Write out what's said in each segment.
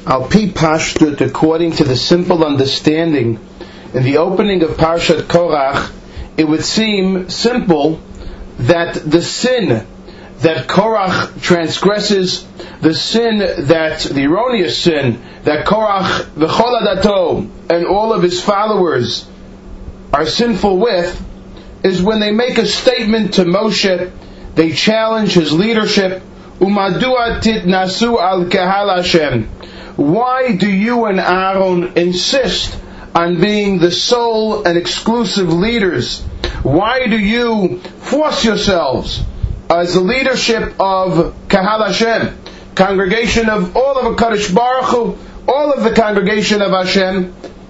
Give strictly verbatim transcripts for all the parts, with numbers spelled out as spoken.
Al Pi Pashtut, according to the simple understanding in the opening of Parshat Korach, it would seem simple that the sin that Korach transgresses, the sin that, the erroneous sin that Korach, v'chol adato, and all of his followers are sinful with, is when they make a statement to Moshe, they challenge his leadership, Umadua titnasu al kahal Hashem. Why do you and Aaron insist on being the sole and exclusive leaders? Why do you force yourselves as the leadership of Kahal Hashem, congregation of all of HaKadosh Baruch Hu, all of the congregation of Hashem,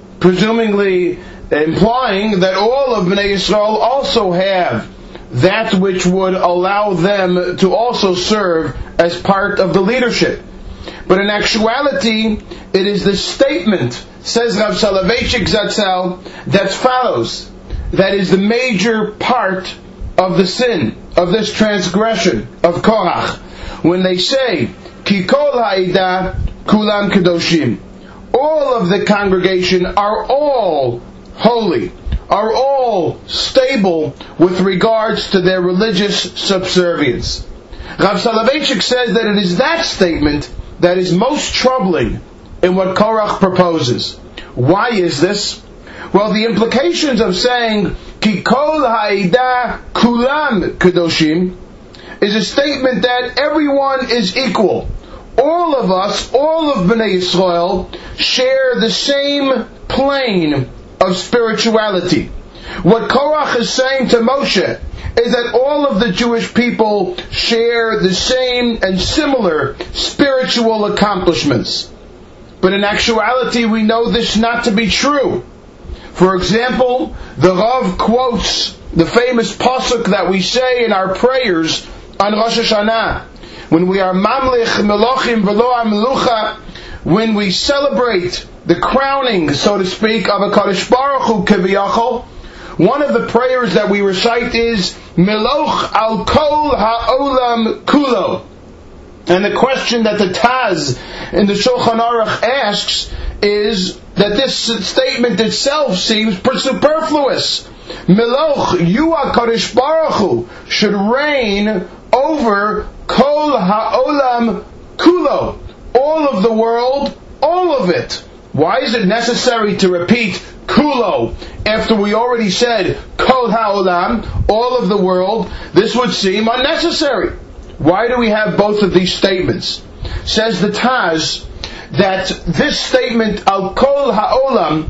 presumably implying that all of Bnei Yisrael also have that which would allow them to also serve as part of the leadership. But in actuality, it is the statement, says Rav Soloveitchik Zatzal, that follows, that is the major part of the sin, of this transgression of Korach. When they say, Ki kol ha'ida kulam kedoshim, all of the congregation are all holy, are all stable with regards to their religious subservience. Rav Soloveitchik says that it is that statement that is most troubling in what Korach proposes. Why is this? Well, the implications of saying Ki kol ha'ida kulam kedoshim is a statement that everyone is equal. All of us, all of Bnei Yisrael, share the same plane of spirituality. What Korach is saying to Moshe is that all of the Jewish people share the same and similar spiritual accomplishments. But in actuality, we know this not to be true. For example, the Rav quotes the famous pasuk that we say in our prayers on Rosh Hashanah, when we are mamlich melochim v'lo amelucha, when we celebrate the crowning, so to speak, of a Kadosh Baruch Hu keviyachol. One of the prayers that we recite is Meloch al kol ha'olam kulo. And the question that the Taz in the Shulchan Aruch asks is that this statement itself seems superfluous. Meloch, you HaKadosh Baruch Hu, should reign over kol ha'olam kulo, all of the world, all of it. Why is it necessary to repeat kulo after we already said kol ha'olam, all of the world? This would seem unnecessary. Why do we have both of these statements? Says the Taz that this statement al kol ha'olam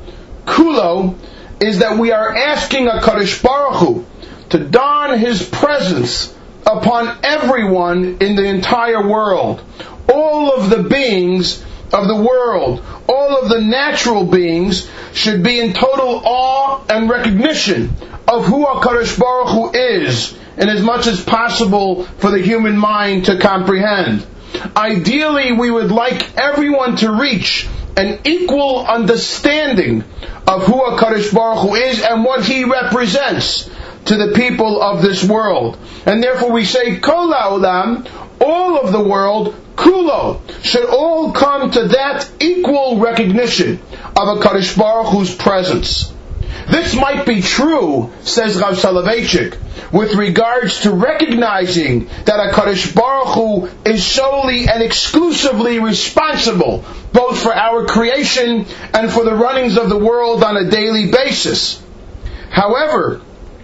kulo is that we are asking HaKadosh Baruch Hu to don His presence upon everyone in the entire world. All of the beings of the world, all of the natural beings should be in total awe and recognition of who HaKadosh Baruch Hu is, in as much as possible for the human mind to comprehend. Ideally, we would like everyone to reach an equal understanding of who HaKadosh Baruch Hu is and what He represents to the people of this world. And therefore we say, Kol ha'olam, all of the world, kulo, should all come to that equal recognition of HaKadosh Baruch Hu's presence. This might be true, says Rav Soloveitchik, with regards to recognizing that HaKadosh Baruch Hu is solely and exclusively responsible both for our creation and for the runnings of the world on a daily basis. However,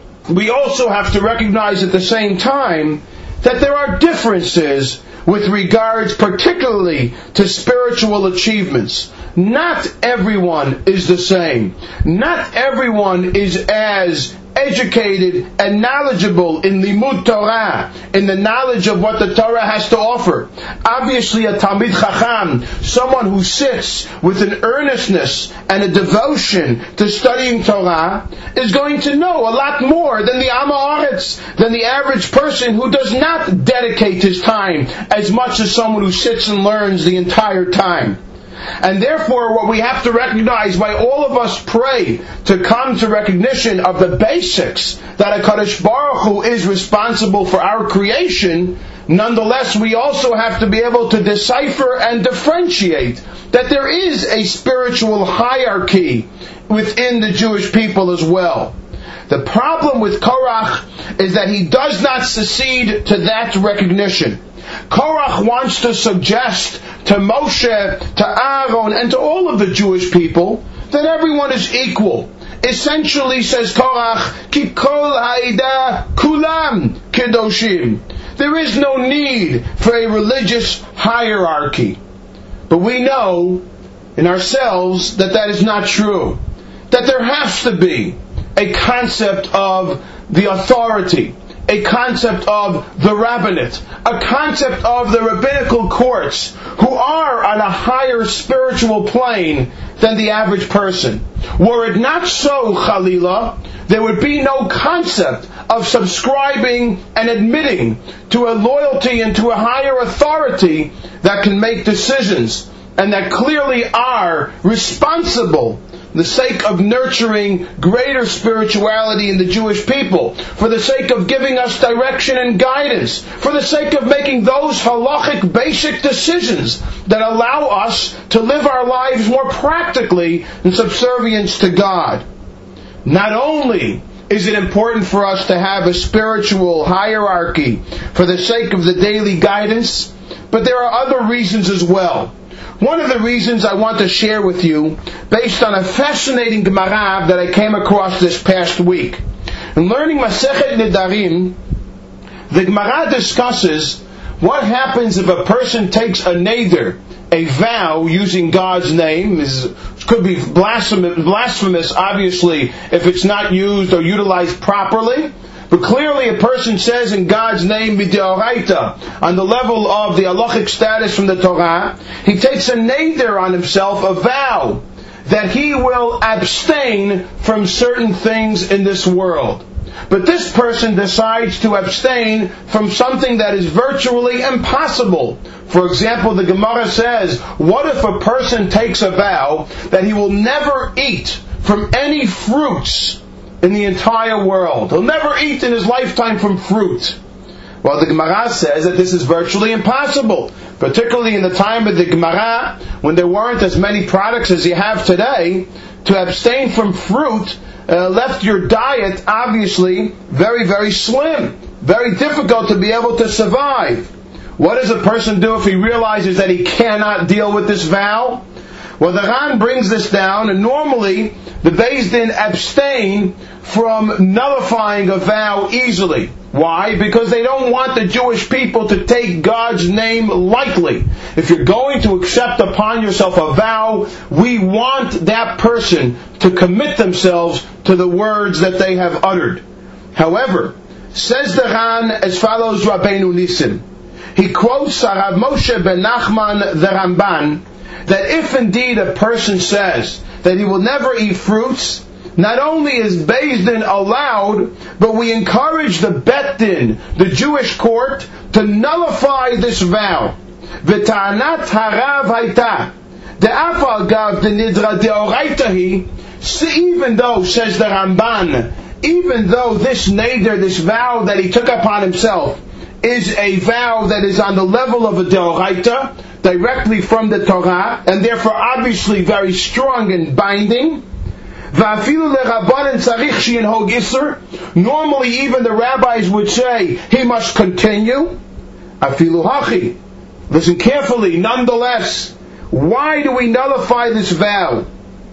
we also have to recognize at the same time that there are differences with regards particularly to spiritual achievements. Not everyone is the same. Not everyone is as educated and knowledgeable in Limud Torah, in the knowledge of what the Torah has to offer. Obviously, a Talmid Chacham, someone who sits with an earnestness and a devotion to studying Torah, is going to know a lot more than the Am Haaretz, than the average person who does not dedicate his time as much as someone who sits and learns the entire time. And therefore, what we have to recognize, why all of us pray to come to recognition of the basics that HaKadosh Baruch Hu is responsible for our creation, nonetheless we also have to be able to decipher and differentiate that there is a spiritual hierarchy within the Jewish people as well. The problem with Korach is that he does not succeed to that recognition. Korach wants to suggest to Moshe, to Aaron, and to all of the Jewish people that everyone is equal. Essentially, says Korach, Ki kol ha'ida kulam kedoshim. There is no need for a religious hierarchy. But we know in ourselves that that is not true. That there has to be a concept of the authority, a concept of the rabbinate, a concept of the rabbinical courts, who are on a higher spiritual plane than the average person. Were it not so, Chalila, there would be no concept of subscribing and admitting to a loyalty and to a higher authority that can make decisions and that clearly are responsible for the sake of nurturing greater spirituality in the Jewish people, for the sake of giving us direction and guidance, for the sake of making those halachic basic decisions that allow us to live our lives more practically in subservience to God. Not only is it important for us to have a spiritual hierarchy for the sake of the daily guidance, but there are other reasons as well. One of the reasons I want to share with you, based on a fascinating Gemara that I came across this past week. In learning Masechet Nedarim, the Gemara discusses what happens if a person takes a neder, a vow using God's name. It could be blasphemous, blasphemous, obviously, if it's not used or utilized properly. But clearly a person says in God's name, Mideoraita, on the level of the halachic status from the Torah, he takes a neder on himself, a vow, that he will abstain from certain things in this world. But this person decides to abstain from something that is virtually impossible. For example, the Gemara says, what if a person takes a vow that he will never eat from any fruits in the entire world? He'll never eat in his lifetime from fruit. Well, the Gemara says that this is virtually impossible, particularly in the time of the Gemara, when there weren't as many products as you have today. To abstain from fruit uh, left your diet, obviously, very, very slim. Very difficult to be able to survive. What does a person do if he realizes that he cannot deal with this vow? Well, the Ran brings this down, and normally the Beis Din abstain from nullifying a vow easily. Why? Because they don't want the Jewish people to take God's name lightly. If you're going to accept upon yourself a vow, we want that person to commit themselves to the words that they have uttered. However, says the Ran as follows, Rabbeinu Nissim. He quotes Rav Moshe ben Nachman the Ramban, that if indeed a person says that he will never eat fruits, not only is Beis Din allowed, but we encourage the Bet Din, the Jewish court, to nullify this vow. V'ta'anat harav hayta, de'afal gav denidra deoraitahi, even though, says the Ramban, even though this neder, this vow that he took upon himself, is a vow that is on the level of a deoraita, directly from the Torah, and therefore obviously very strong and binding. Normally even the rabbis would say he must continue. Listen carefully, nonetheless, why do we nullify this vow?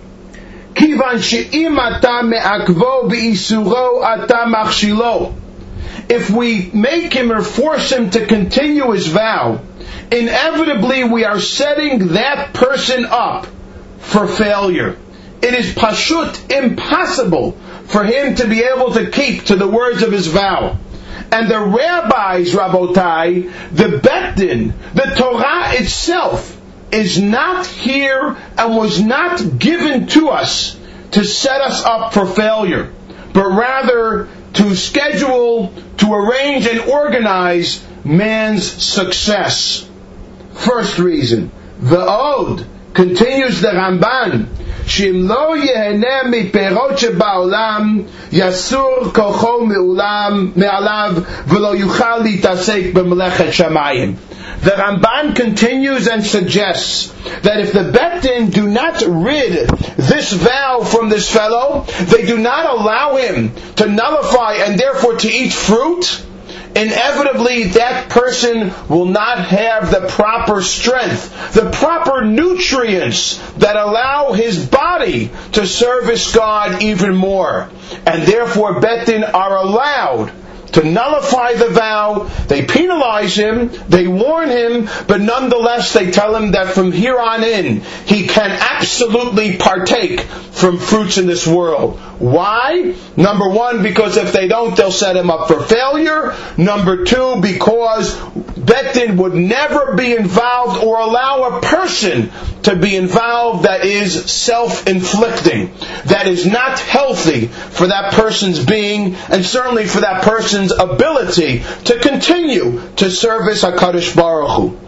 If we make him or force him to continue his vow, inevitably we are setting that person up for failure. It is pashut impossible for him to be able to keep to the words of his vow. And the rabbis, Rabotai, the Bet Din, the Torah itself is not here and was not given to us to set us up for failure, but rather to schedule, to arrange and organize man's success. First reason, V'od, continues the Ramban, Shim lo yeheneh miperot sheba'olam, yasur kocho me'ulam me'alav, v'lo yuchal litasek b'melechet shamayim. the Ramban continues and suggests that if the Bet Din do not rid this vow from this fellow, they do not allow him to nullify and therefore to eat fruit, inevitably that person will not have the proper strength, the proper nutrients that allow his body to service God even more. And therefore Bet Din are allowed to nullify the vow. They penalize him, they warn him, but nonetheless they tell him that from here on in he can absolutely partake from fruits in this world. Why? Number one, because if they don't, they'll set him up for failure. Number two, because Bet Din would never be involved or allow a person to be involved that is self-inflicting, that is not healthy for that person's being, and certainly for that person's ability to continue to service HaKadosh Baruch Hu.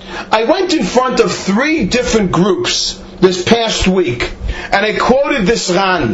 I went in front of three different groups this past week, and I quoted this Ran.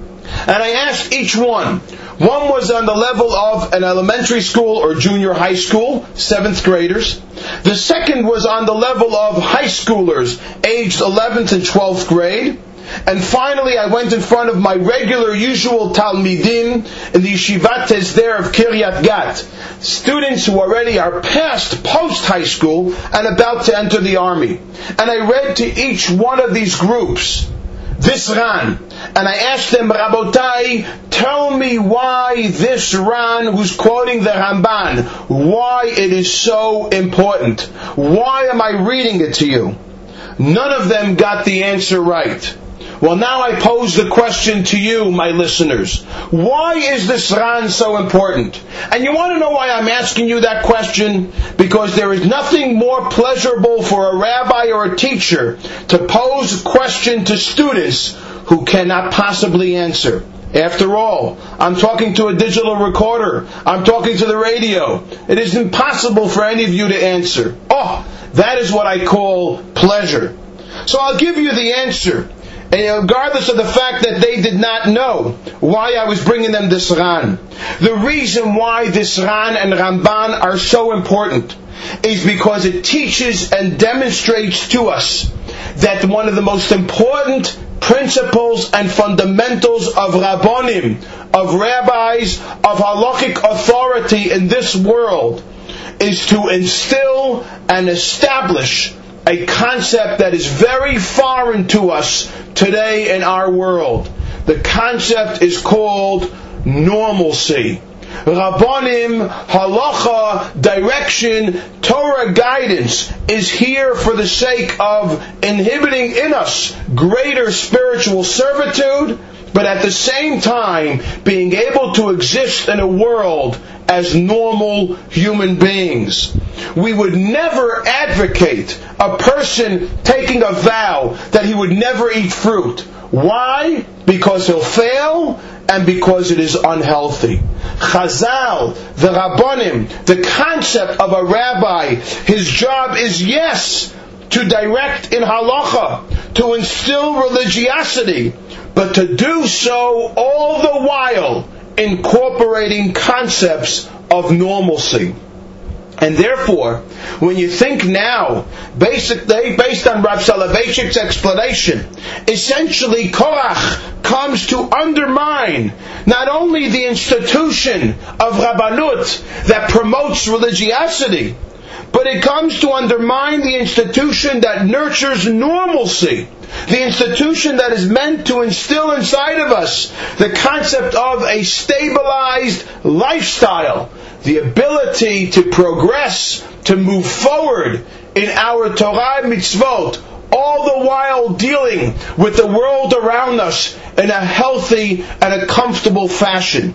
And I asked each one. One was on the level of an elementary school or junior high school, seventh graders. The second was on the level of high schoolers, aged eleventh and twelfth grade. And finally, I went in front of my regular, usual Talmidim in the Yeshivat Hesder of Kiryat Gat, students who already are past post-high school and about to enter the army. And I read to each one of these groups this Ran, and I asked them, Rabotai, tell me why this Ran, who's quoting the Ramban, why it is so important. Why am I reading it to you? None of them got the answer right. Well, now I pose the question to you, my listeners. Why is this Ran so important? And you want to know why I'm asking you that question? Because there is nothing more pleasurable for a rabbi or a teacher to pose a question to students who cannot possibly answer. After all, I'm talking to a digital recorder. I'm talking to the radio. It is impossible for any of you to answer. Oh, that is what I call pleasure. So I'll give you the answer. And regardless of the fact that they did not know why I was bringing them this Ran. The reason why this Ran and Ramban are so important is because it teaches and demonstrates to us that one of the most important principles and fundamentals of Rabbonim, of rabbis, of halachic authority in this world is to instill and establish a concept that is very foreign to us today in our world. The concept is called normalcy. Rabbonim, halacha, direction, Torah guidance is here for the sake of inhibiting in us greater spiritual servitude, but at the same time being able to exist in a world as normal human beings. We would never advocate a person taking a vow that he would never eat fruit. Why? Because he'll fail and because it is unhealthy. Chazal, the Rabbonim, the concept of a rabbi, his job is, yes, to direct in halacha, to instill religiosity, but to do so all the while incorporating concepts of normalcy. And therefore, when you think now, basically, based on Rav Soloveitchik's explanation, essentially Korach comes to undermine not only the institution of Rabbanut that promotes religiosity, but it comes to undermine the institution that nurtures normalcy, the institution that is meant to instill inside of us the concept of a stabilized lifestyle, the ability to progress, to move forward in our Torah and mitzvot, all the while dealing with the world around us in a healthy and a comfortable fashion.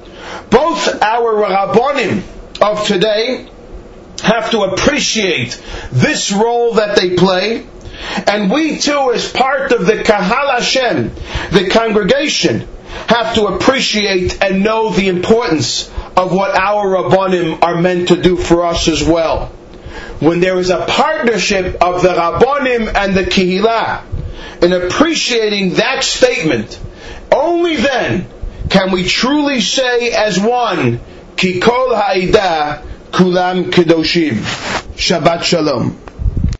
Both our Rabbonim of today have to appreciate this role that they play, and we too, as part of the Kahal Hashem, the congregation, have to appreciate and know the importance of what our Rabbonim are meant to do for us as well. When there is a partnership of the Rabbonim and the Kehillah in appreciating that statement, only then can we truly say as one, Ki kol ha'ida kulam kedoshim. Shabbat Shalom.